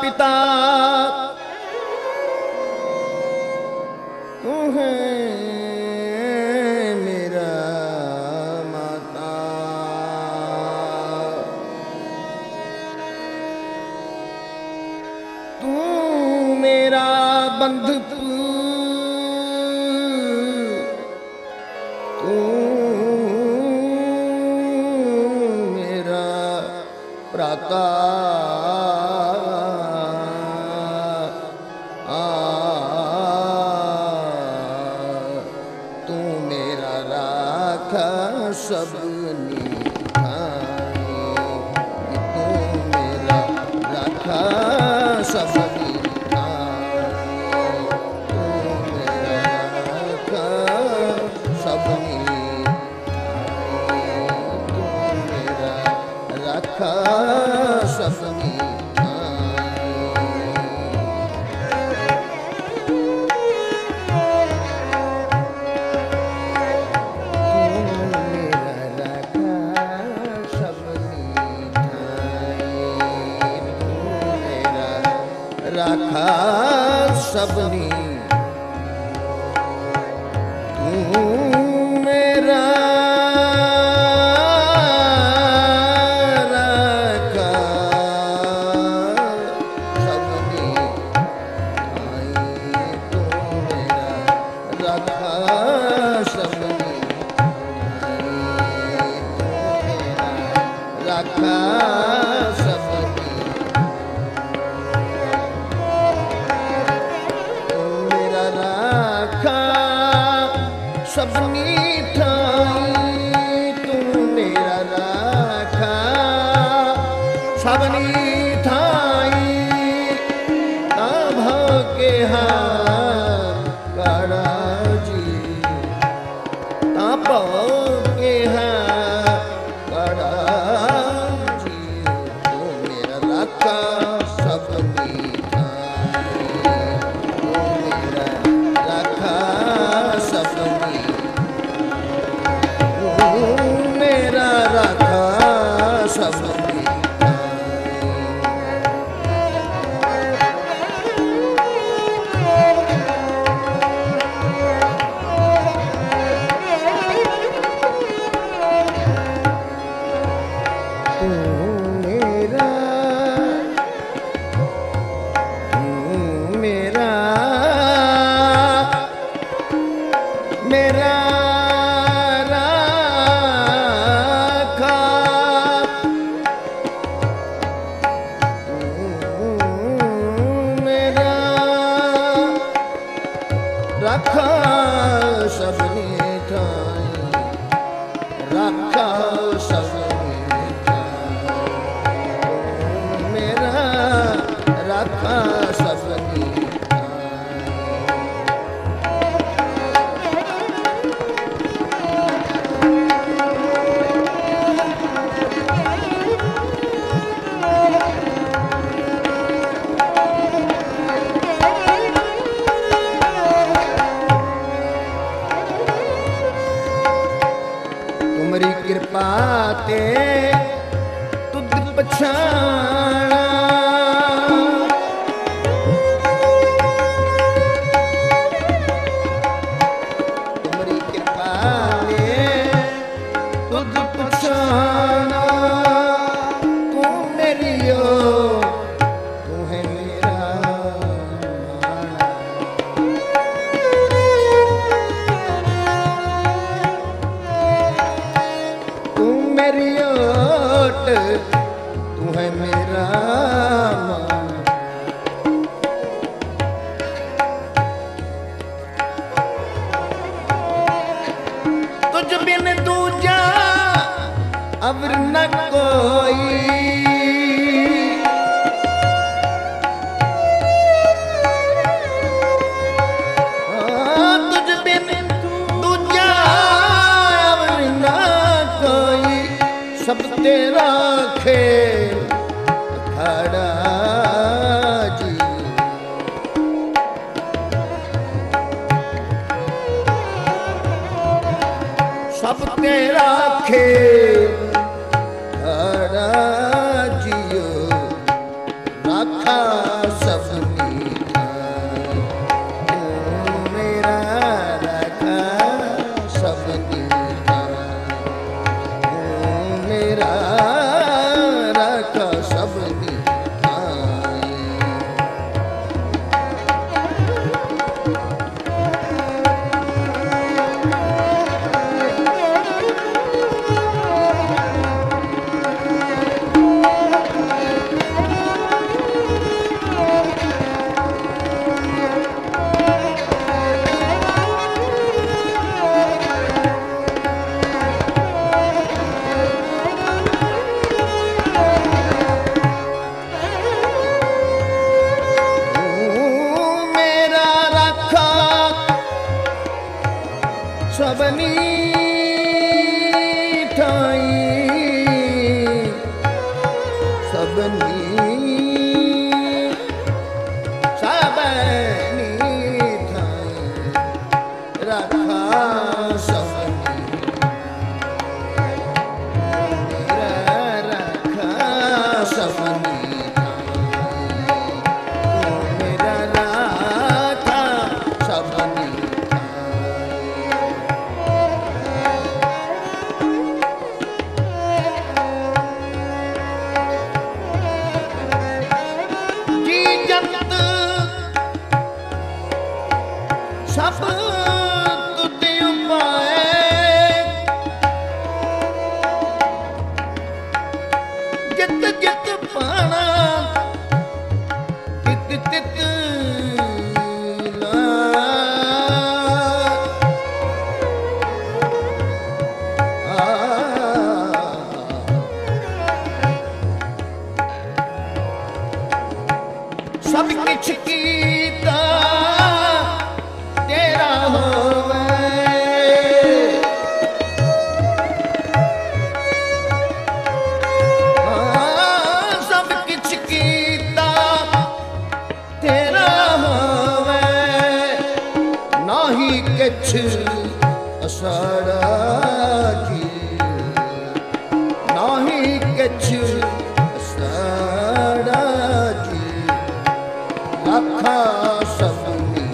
पिता तू है मेरा माता, तू मेरा बंधु, तू मेरा प्राता, तू मेरा राखा सबनी ठाई, तू मेरा राखा सबनी ठाई, तू मेरा राखा सबनी ठाई, तू मेरा राखा सबनी राखा सबनी, तू मेरा राखा सबनी ठाई, तू मेरा राखा सबनी ठाई, तू मेरा राखा सबनी, सबनी ठाई, तू मेरा राखा सबनी ठाई, भाग्य करा जी, भाग्य करा जी, तू मेरा राखा सबनी ठाई, तू मेरा राखा सबनी, मेरा राखा सबनी मेरा राखा सबनी ठाई, राखा सबनी ठाई, मेरा राखा सबनी तुम्हारी कृपा ते तुद पछाना, तुम्हारी कृपा ते तुद पछाना, तू मेरी ओ तू है मेरा मेरी ओट, तू है मेरा मान, तुझ बिन दूजा अब न कोई, तुझ बिन दूजा अब न कोई, सब तेरा खेल अखाड़ा जी, सब तेरा खेल अखाड़ा जियो राखा सबनी ठाई सबनी सबनी ठाई रखा सबनी मेरा रखा सबनी मेरा रखा सबनी सब तुते उपाए जित जित पाना तित तित ला सब किछ कीता तेरा होवे सब किछ कीता तेरा होवे नाही किछ असाड़ा की नाही किछ असाड़ा की आखा सबनी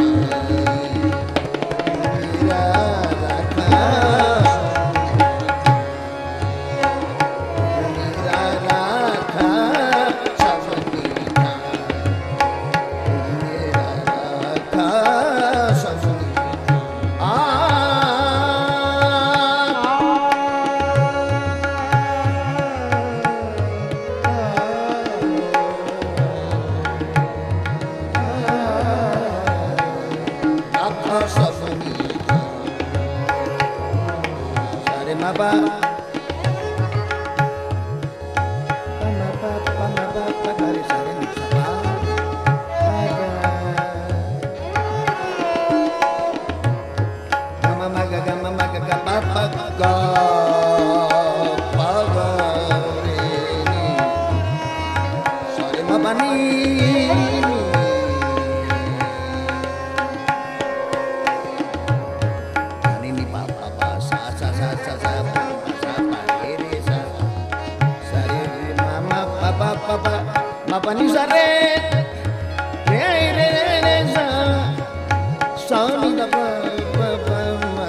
Mapani sare re re re sa sa ni da pa pa pa ma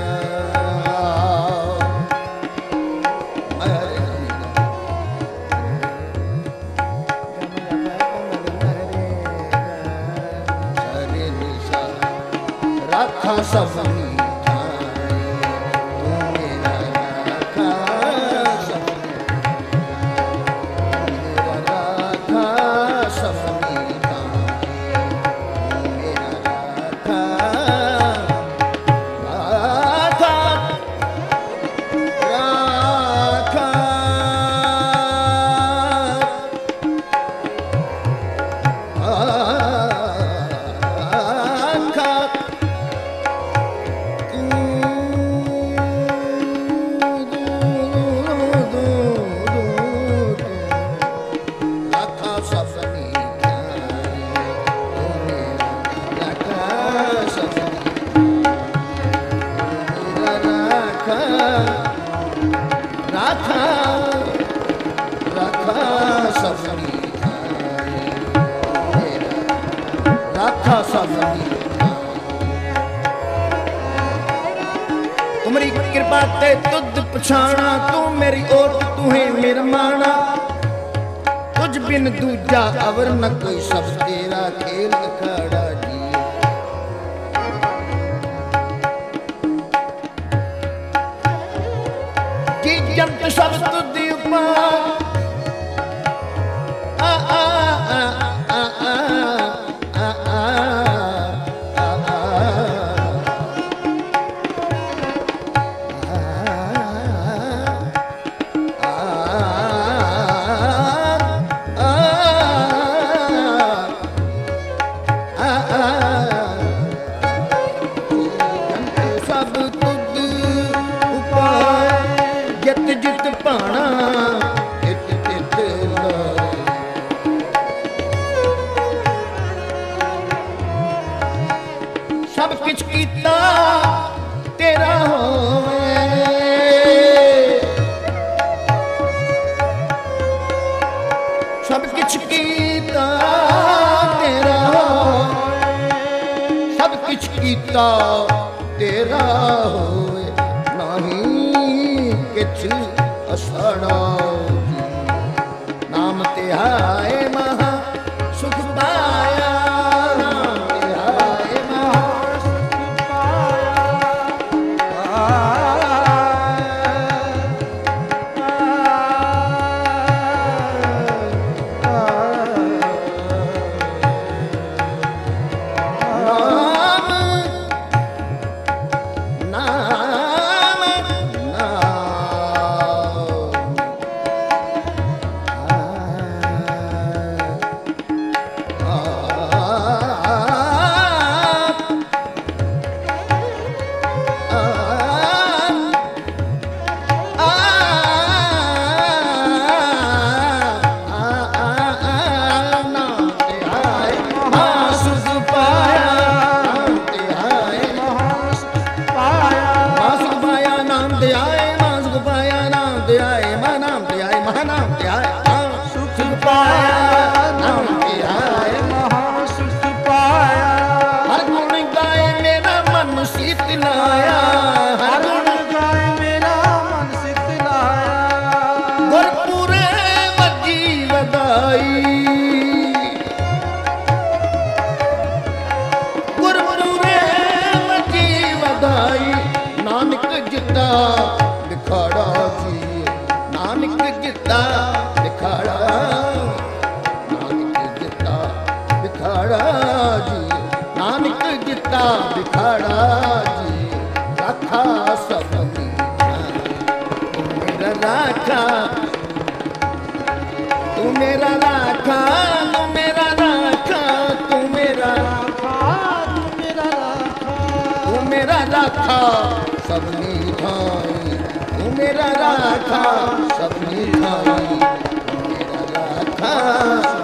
sare ni sa rakha sabni तुम्हारी कृपा ते तुद पछाना तू मेरी ओट तू है मेरा माना तुझ बिन दूजा अवर न कोई सब तेरा खेल खड़ा जी जंत सब तुझ ऊपर आ आ आ आ आ सब सब किछ कीता तेरा होवे, सब किछ कीता तेरा होवे, सब किछ कीता तेरा होवे, नहीं किछ असाड़ा नाम तिहाए महा सुख पाया, नाम तिहाए महा सुख राखा सबनी ठाई, तू मेरा राखा सबनी ठाई, मेरा राखा